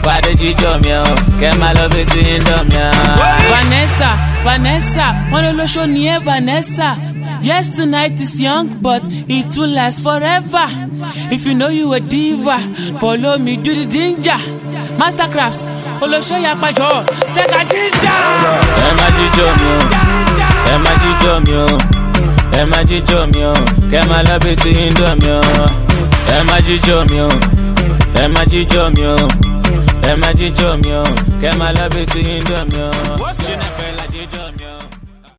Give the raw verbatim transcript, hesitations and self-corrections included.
Pàdé jíjọ mi o, kẹ́ máa lọ bí ti ń dán mi o. Vanessa, Vanessa, wọ́n ló lóṣó ni ẹ́ Vanessa. Yes, tonight is young, but it will last forever. If you know you a diva, follow me, do the ginger. Mastercrafts, olóṣó yapajọ, take a ginger. Ẹ máa jíjọ mi o, ẹ máa jíjọ mi o, ẹ máa jíjọ mi o, kẹ́ máa lọ bí ti ń dán mi o. Ẹ máa jíjọ mi o, ẹ máa jíjọ mi o, ẹ máa jíjọ mi o, kẹ́ máa lọ bí ti ń dán mi o.